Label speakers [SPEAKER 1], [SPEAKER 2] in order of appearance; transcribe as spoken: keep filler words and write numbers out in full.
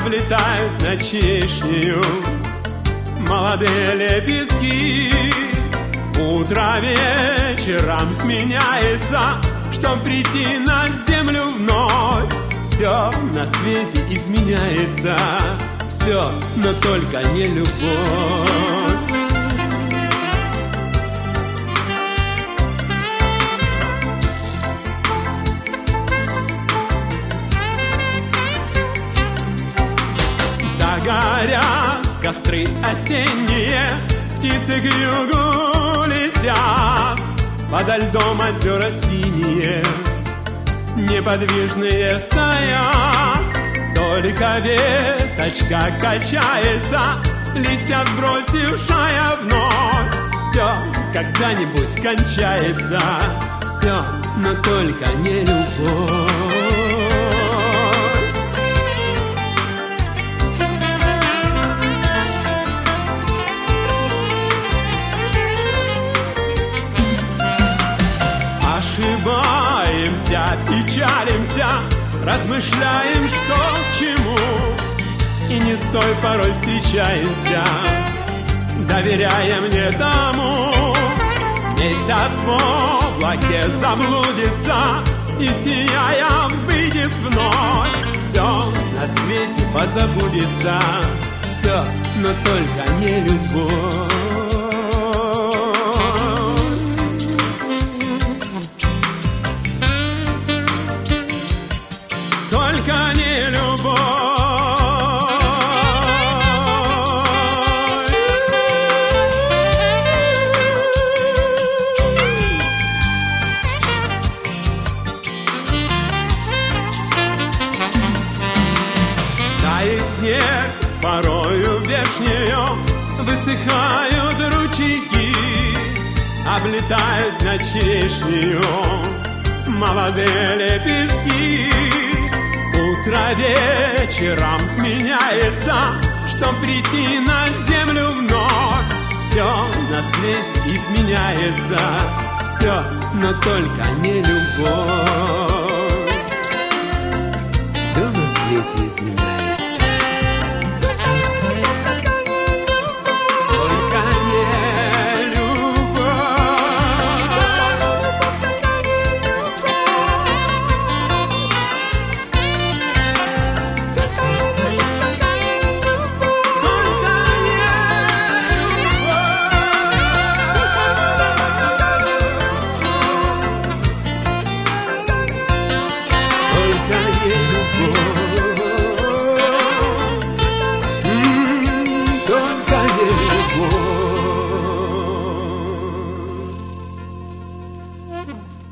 [SPEAKER 1] облетают над черешнею молодые лепестки. Утро вечером сменяется, чтоб прийти на землю вновь. Все на свете изменяется, все, но только не любовь. Горят костры осенние, птицы к югу летят, подо льдом озера синие, неподвижные стоят. Только веточка качается, листья сбросившая вновь. Все когда-нибудь кончается, все, но только не любовь. Ошибаемся, печалимся, размышляем, что к чему, и не с той порой встречаемся, доверяя мне тому. Месяц в облаке заблудится и, сияя, выйдет вновь. Все на свете позабудется, все, но только не любовь. Только не любовь. Тает снег, порою вешнею высыхают ручейки, облетают над черешнею молодые лепестки. Утро вечером сменяется, чтоб прийти на землю вновь. Все на свете изменяется, все, но только не любовь.
[SPEAKER 2] Все на свете изменяется.
[SPEAKER 1] Только не любовь.